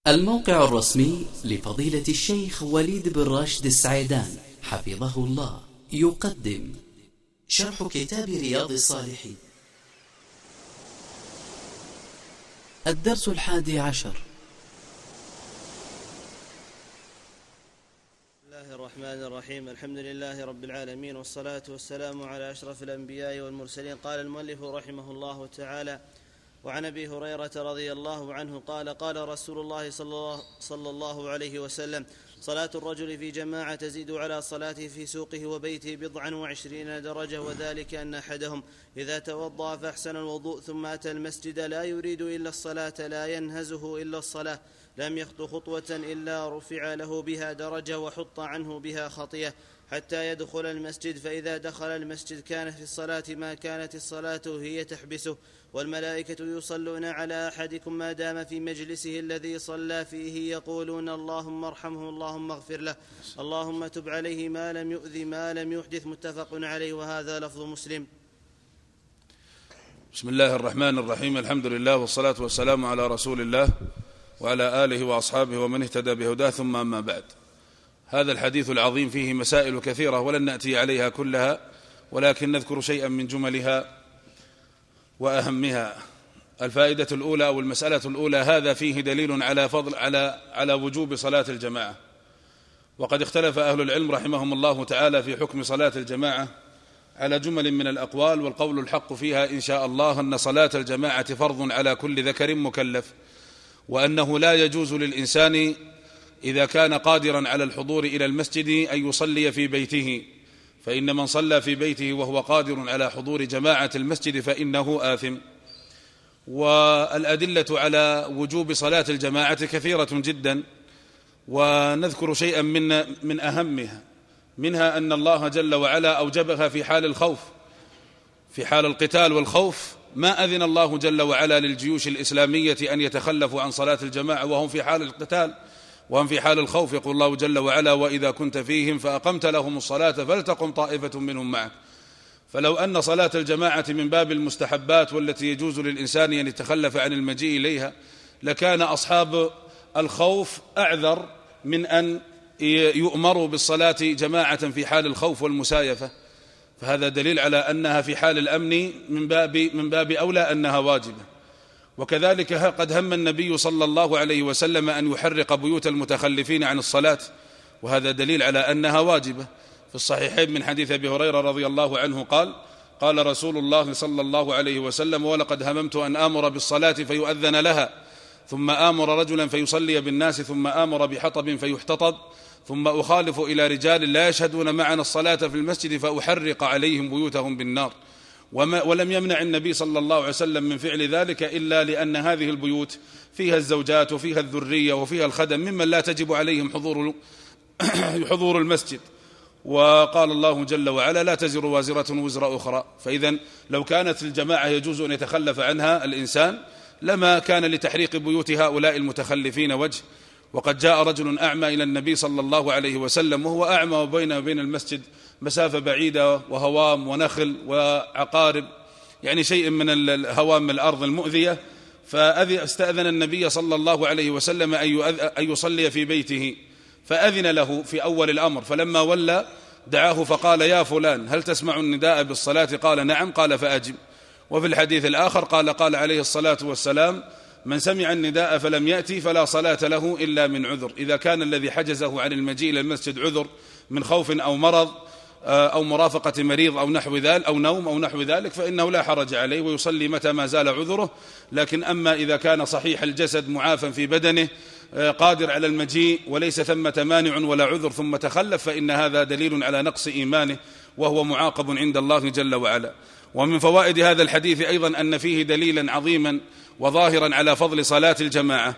الموقع الرسمي لفضيلة الشيخ وليد بن راشد السعيدان حفظه الله يقدم شرح كتاب رياض الصالحين، الدرس 11. بسم الله الرحمن الرحيم. الحمد لله رب العالمين، والصلاة والسلام على أشرف الأنبياء والمرسلين. قال المؤلف رحمه الله تعالى: وعن أبي هريرة رضي الله عنه قال: قال رسول الله صلى الله عليه وسلم: صلاة الرجل في جماعة تزيد على صلاته في سوقه وبيته 27 درجة، وذلك أن أحدهم إذا توضأ فأحسن الوضوء ثم أتى المسجد لا يريد إلا الصلاة لا ينهزه إلا الصلاة لم يخط خطوة إلا رفع له بها درجة وحط عنه بها خطية حتى يدخل المسجد، فإذا دخل المسجد كان في الصلاة ما كانت الصلاة هي تحبسه، والملائكة يصلون على أحدكم ما دام في مجلسه الذي صلى فيه يقولون: اللهم ارحمه، اللهم اغفر له، اللهم تب عليه ما لم يؤذ ما لم يحدث. متفق عليه، وهذا لفظ مسلم. بسم الله الرحمن الرحيم. الحمد لله والصلاة والسلام على رسول الله وعلى آله وأصحابه ومن اهتدى بهداه، ثم أما بعد. هذا الحديث العظيم فيه مسائل كثيرة ولن نأتي عليها كلها، ولكن نذكر شيئا من جملها وأهمها. الفائدة الأولى أو المسألة الأولى: هذا فيه دليل على وجوب صلاة الجماعة، وقد اختلف أهل العلم رحمهم الله تعالى في حكم صلاة الجماعة على جمل من الأقوال، والقول الحق فيها إن شاء الله أن صلاة الجماعة فرض على كل ذكر مكلف، وأنه لا يجوز للإنسان إذا كان قادرا على الحضور إلى المسجد أن يصلي في بيته، فإن من صلى في بيته وهو قادر على حضور جماعة المسجد فإنه آثم. والأدلة على وجوب صلاة الجماعة كثيرة جدا، ونذكر شيئا من أهمها. منها أن الله جل وعلا أوجبها في حال الخوف، في حال القتال والخوف ما أذن الله جل وعلا للجيوش الإسلامية أن يتخلفوا عن صلاة الجماعة وهم في حال القتال وهم في حال الخوف. يقول الله جل وعلا: وإذا كنت فيهم فأقمت لهم الصلاة فلتقم طائفة منهم معك. فلو أن صلاة الجماعة من باب المستحبات والتي يجوز للإنسان أن يتخلف عن المجيء إليها، لكان أصحاب الخوف أعذر من أن يؤمروا بالصلاة جماعة في حال الخوف والمسايفة. فهذا دليل على أنها في حال الأمن من باب أولى أنها واجبة. وكذلك قد هم النبي صلى الله عليه وسلم أن يحرق بيوت المتخلفين عن الصلاة، وهذا دليل على أنها واجبة. في الصحيحين من حديث أبي هريرة رضي الله عنه قال: قال رسول الله صلى الله عليه وسلم: ولقد هممت أن آمر بالصلاة فيؤذن لها، ثم آمر رجلا فيصلي بالناس، ثم آمر بحطب فيحتطب، ثم أخالف إلى رجال لا يشهدون معنا الصلاة في المسجد فأحرق عليهم بيوتهم بالنار. ولم يمنع النبي صلى الله عليه وسلم من فعل ذلك إلا لأن هذه البيوت فيها الزوجات وفيها الذرية وفيها الخدم ممن لا تجب عليهم حضور المسجد. وقال الله جل وعلا: لا تزر وازرة وزر أخرى. فإذا لو كانت الجماعة يجوز أن يتخلف عنها الإنسان لما كان لتحريق بيوت هؤلاء المتخلفين وجه. وقد جاء رجل أعمى إلى النبي صلى الله عليه وسلم، وهو أعمى وبينه وبين المسجد مسافة بعيدة وهوام ونخل وعقارب، يعني شيء من الهوام الأرض المؤذية. فاستأذن النبي صلى الله عليه وسلم أن يصلي في بيته، فأذن له في أول الأمر. فلما ولى دعاه فقال: يا فلان، هل تسمع النداء بالصلاة؟ قال: نعم. قال: فأجب. وفي الحديث الآخر قال عليه الصلاة والسلام: من سمع النداء فلم يأتي فلا صلاة له إلا من عذر. إذا كان الذي حجزه عن المجيء إلى المسجد عذر من خوف أو مرض أو مرافقة مريض أو نحو ذلك أو نوم أو نحو ذلك فإنه لا حرج عليه ويصلي متى ما زال عذره. لكن أما إذا كان صحيح الجسد معافى في بدنه قادر على المجيء وليس ثمة مانع ولا عذر ثم تخلف، فإن هذا دليل على نقص إيمانه وهو معاقب عند الله جل وعلا. ومن فوائد هذا الحديث أيضا أن فيه دليلا عظيما وظاهرا على فضل صلاة الجماعة.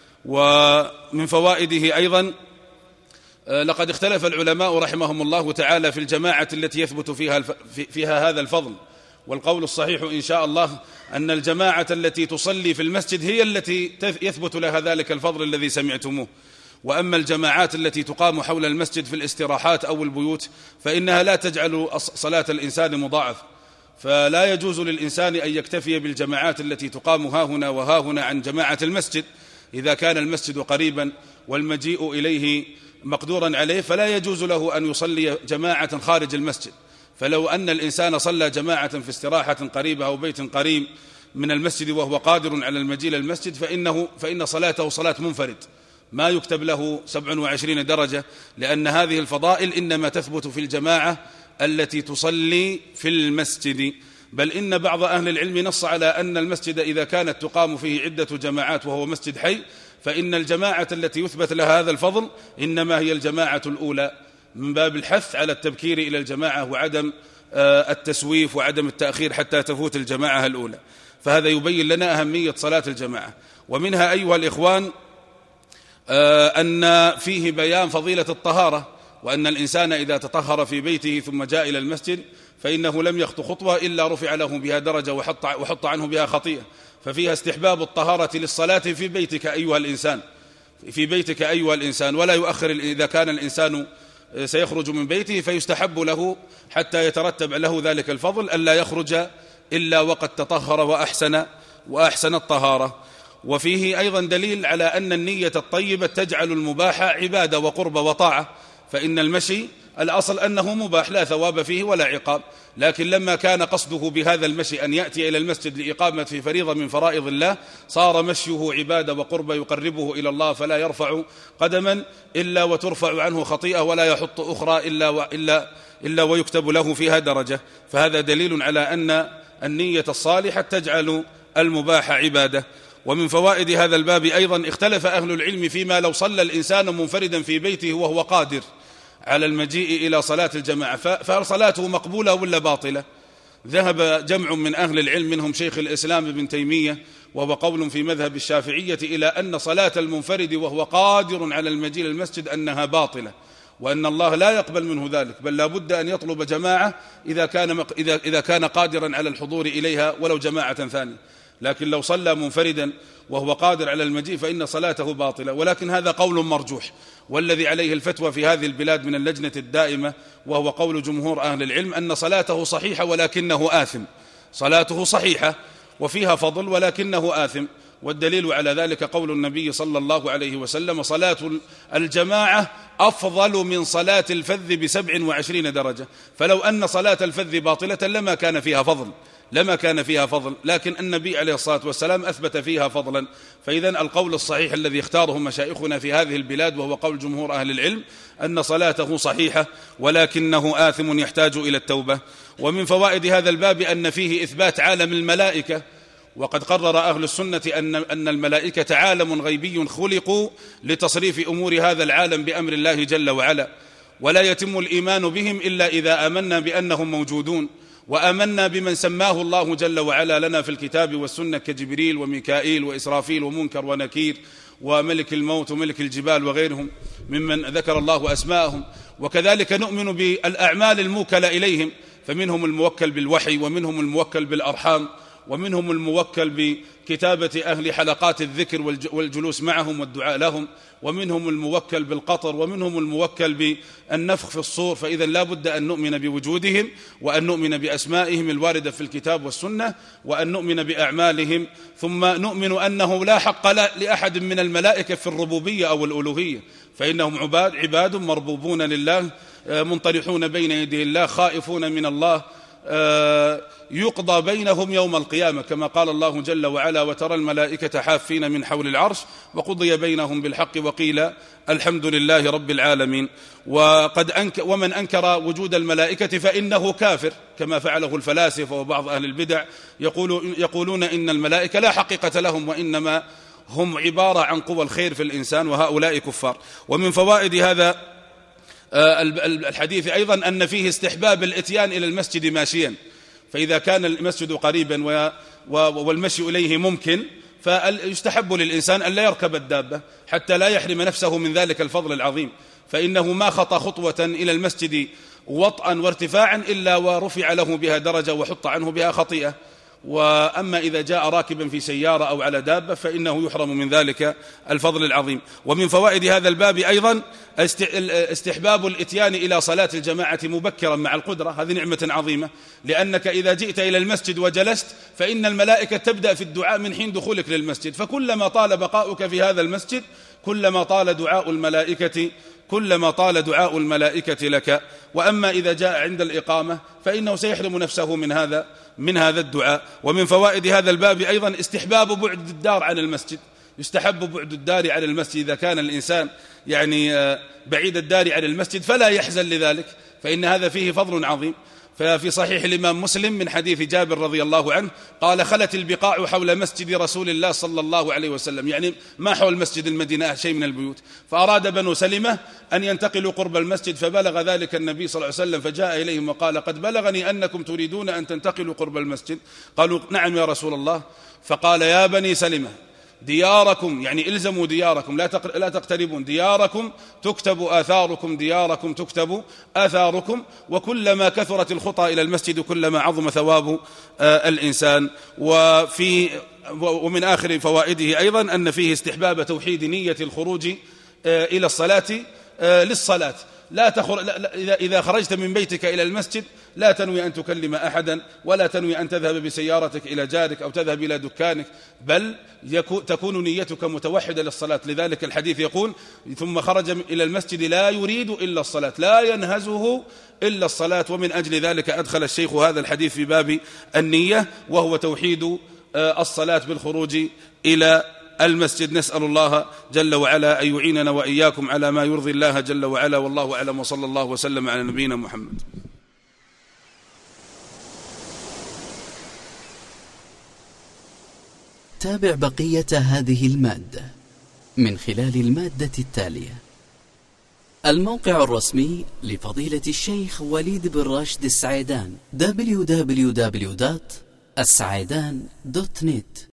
ومن فوائده أيضا لقد اختلف العلماء رحمهم الله تعالى في الجماعة التي يثبت فيها هذا الفضل، والقول الصحيح إن شاء الله أن الجماعة التي تصلي في المسجد هي التي يثبت لها ذلك الفضل الذي سمعتموه. وأما الجماعات التي تقام حول المسجد في الاستراحات أو البيوت فإنها لا تجعل صلاة الإنسان مضاعفة، فلا يجوز للإنسان أن يكتفي بالجماعات التي تقام هاهنا وهاهنا عن جماعة المسجد، إذا كان المسجد قريبا والمجيء إليه مقدورا عليه فلا يجوز له أن يصلي جماعة خارج المسجد. فلو أن الإنسان صلى جماعة في استراحة قريبة أو بيت قريب من المسجد وهو قادر على المجيء إلى المسجد فإن صلاته صلاة منفرد ما يكتب له 27 درجة، لأن هذه الفضائل إنما تثبت في الجماعة التي تصلي في المسجد. بل إن بعض أهل العلم نص على أن المسجد إذا كانت تقام فيه عدة جماعات وهو مسجد حي فإن الجماعة التي يثبت لها هذا الفضل إنما هي الجماعة الأولى، من باب الحث على التبكير إلى الجماعة وعدم التسويف وعدم التأخير حتى تفوت الجماعة الأولى. فهذا يبين لنا أهمية صلاة الجماعة. ومنها أيها الإخوان أن فيه بيان فضيلة الطهارة، وأن الإنسان إذا تطهر في بيته ثم جاء إلى المسجد فإنه لم يخطو خطوة إلا رفع له بها درجة وحط عنه بها خطيئة. ففيها استحباب الطهارة للصلاة في بيتك أيها الإنسان، في بيتك أيها الإنسان، ولا يؤخر. إذا كان الإنسان سيخرج من بيته فيستحب له حتى يترتب له ذلك الفضل ألا يخرج إلا وقد تطهر وأحسن الطهارة. وفيه أيضا دليل على أن النية الطيبة تجعل المباح عبادة وقرب وطاعة، فإن المشي الأصل أنه مباح لا ثواب فيه ولا عقاب، لكن لما كان قصده بهذا المشي أن يأتي إلى المسجد لإقامة فريضة من فرائض الله صار مشيه عبادة وقرب يقربه إلى الله، فلا يرفع قدما إلا وترفع عنه خطيئة ولا يحط أخرى إلا ويكتب له فيها درجة. فهذا دليل على أن النية الصالحة تجعل المباح عبادة. ومن فوائد هذا الباب أيضا اختلف أهل العلم فيما لو صلى الإنسان منفردا في بيته وهو قادر على المجيء إلى صلاة الجماعة فهل صلاته مقبولة ولا باطلة؟ ذهب جمع من أهل العلم منهم شيخ الإسلام ابن تيمية وهو قول في مذهب الشافعية إلى أن صلاة المنفرد وهو قادر على المجيء للمسجد أنها باطلة، وأن الله لا يقبل منه ذلك، بل لا بد أن يطلب جماعة إذا كان قادرا على الحضور إليها ولو جماعة ثانية. لكن لو صلى منفردا وهو قادر على المجيء فإن صلاته باطلة. ولكن هذا قول مرجوح، والذي عليه الفتوى في هذه البلاد من اللجنة الدائمة وهو قول جمهور أهل العلم أن صلاته صحيحة ولكنه آثم، صلاته صحيحة وفيها فضل ولكنه آثم. والدليل على ذلك قول النبي صلى الله عليه وسلم: صلاة الجماعة أفضل من صلاة الفذ ب27 درجة. فلو أن صلاة الفذ باطلة لما كان فيها فضل، لكن النبي عليه الصلاة والسلام أثبت فيها فضلا. فإذا القول الصحيح الذي اختاره مشايخنا في هذه البلاد وهو قول جمهور أهل العلم أن صلاته صحيحة ولكنه آثم يحتاج إلى التوبة. ومن فوائد هذا الباب أن فيه إثبات عالم الملائكة، وقد قرر أهل السنة أن الملائكة عالم غيبي خلقوا لتصريف أمور هذا العالم بأمر الله جل وعلا، ولا يتم الإيمان بهم إلا إذا آمنا بأنهم موجودون، وآمنا بمن سماه الله جل وعلا لنا في الكتاب والسنة كجبريل وميكائيل وإسرافيل ومنكر ونكير وملك الموت وملك الجبال وغيرهم ممن ذكر الله أسماءهم. وكذلك نؤمن بالأعمال الموكلة إليهم، فمنهم الموكل بالوحي، ومنهم الموكل بالأرحام، ومنهم الموكل بكتابة أهل حلقات الذكر والجلوس معهم والدعاء لهم، ومنهم الموكل بالقطر، ومنهم الموكل بالنفخ في الصور. فإذا لا بد أن نؤمن بوجودهم، وأن نؤمن بأسمائهم الواردة في الكتاب والسنة، وأن نؤمن بأعمالهم، ثم نؤمن أنه لا حق لأحد من الملائكة في الربوبية أو الألوهية، فإنهم عباد مربوبون لله، منطرحون بين يدي الله، خائفون من الله، يقضى بينهم يوم القيامة كما قال الله جل وعلا: وترى الملائكة حافين من حول العرش وقضي بينهم بالحق وقيل الحمد لله رب العالمين. ومن أنكر وجود الملائكة فإنه كافر، كما فعله الفلاسفة وبعض أهل البدع، يقولون إن الملائكة لا حقيقة لهم وإنما هم عبارة عن قوى الخير في الإنسان، وهؤلاء كفار. ومن فوائد هذا الحديث أيضا أن فيه استحباب الإتيان إلى المسجد ماشيا، فإذا كان المسجد قريبا والمشي إليه ممكن فيستحب للإنسان أن لا يركب الدابة حتى لا يحرم نفسه من ذلك الفضل العظيم، فإنه ما خطى خطوة إلى المسجد وطئا وارتفاعا إلا ورفع له بها درجة وحط عنه بها خطيئة. وأما إذا جاء راكبا في سيارة أو على دابة فإنه يحرم من ذلك الفضل العظيم. ومن فوائد هذا الباب أيضا استحباب الإتيان إلى صلاة الجماعة مبكرا مع القدرة، هذه نعمة عظيمة، لأنك إذا جئت إلى المسجد وجلست فإن الملائكة تبدأ في الدعاء من حين دخولك للمسجد، فكلما طال بقاؤك في هذا المسجد كلما طال دعاء الملائكة لك. وأما إذا جاء عند الإقامة فإنه سيحرم نفسه من هذا الدعاء. ومن فوائد هذا الباب أيضا استحباب بعد الدار عن المسجد، يستحب بعد الدار عن المسجد إذا كان الإنسان بعيد الدار عن المسجد فلا يحزن لذلك، فإن هذا فيه فضل عظيم. ففي صحيح الإمام مسلم من حديث جابر رضي الله عنه قال: خلت البقاع حول مسجد رسول الله صلى الله عليه وسلم، يعني ما حول مسجد المدينة شيء من البيوت، فأراد بنو سلمة أن ينتقلوا قرب المسجد، فبلغ ذلك النبي صلى الله عليه وسلم فجاء إليهم وقال: قد بلغني أنكم تريدون أن تنتقلوا قرب المسجد. قالوا: نعم يا رسول الله. فقال: يا بني سلمة دياركم، يعني إلزموا دياركم، لا تقتربون، دياركم تكتب آثاركم، وكلما كثرت الخطى إلى المسجد كلما عظم ثواب الإنسان. ومن آخر فوائده أيضا أن فيه استحباب توحيد نية الخروج إلى الصلاة للصلاة. إذا خرجت من بيتك إلى المسجد لا تنوي أن تكلم أحدا، ولا تنوي أن تذهب بسيارتك إلى جارك أو تذهب إلى دكانك، بل تكون نيتك متوحدة للصلاة. لذلك الحديث يقول: ثم خرج إلى المسجد لا يريد إلا الصلاة، لا ينهزه إلا الصلاة. ومن أجل ذلك أدخل الشيخ هذا الحديث في باب النية، وهو توحيد الصلاة بالخروج إلى المسجد. نسأل الله جل وعلا أن يعيننا وإياكم على ما يرضي الله جل وعلا، والله أعلم، وصلى الله وسلم على نبينا محمد. تابع بقية هذه المادة من خلال المادة التالية: الموقع الرسمي لفضيلة الشيخ وليد بن راشد السعيدان www.السعيدان.net